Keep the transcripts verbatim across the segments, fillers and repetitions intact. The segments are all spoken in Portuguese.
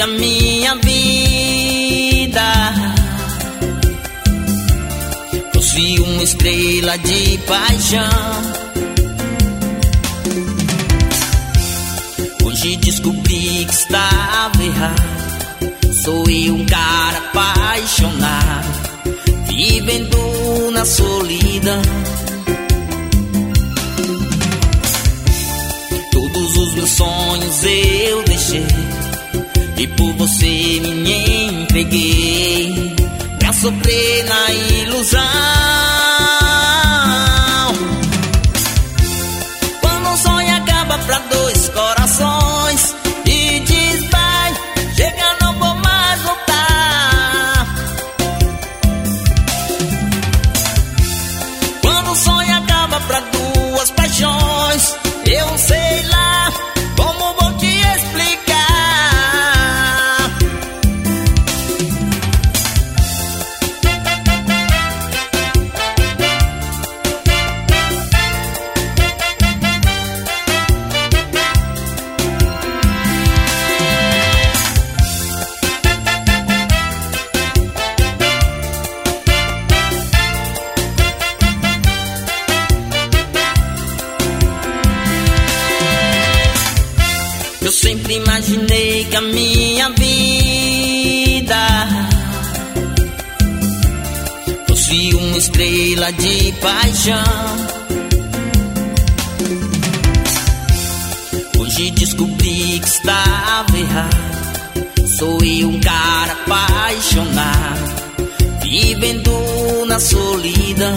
minha vida fosse uma estrela de paixão. Hoje descobri que estava errado. Sou eu um cara apaixonado, vivendo na solidão. Todos os meus sonhos eu deixei e por você me entreguei pra sofrer na ilusão. Quando um sonho acaba pra dois corações e diz vai, chega, não vou mais voltar. Quando um sonho acaba pra duas paixões, eu sei lá como vou te explicar. Eu sempre imaginei que a minha vida fosse uma estrela de paixão. Hoje descobri que estava errado. Sou eu um cara apaixonado, vivendo na solidão.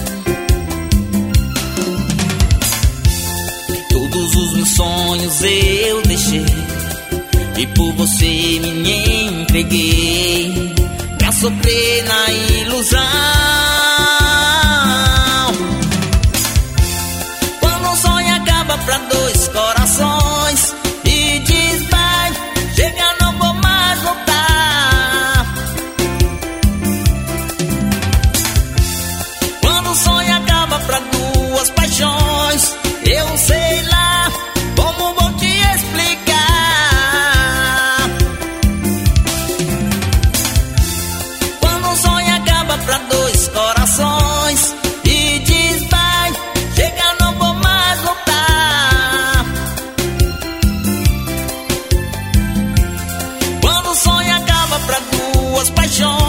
Todos os meus sonhos eu deixei e por você me entreguei pra sofrer na ilusão. Quando um sonho acaba pra dois corações e diz vai, chega, não vou mais voltar. Quando um sonho acaba pra duas paixões, eu sei lá como vou te explicar. Quando um sonho acaba pra dois corações e diz vai, chega, não vou mais voltar. Quando um sonho acaba pra duas paixões,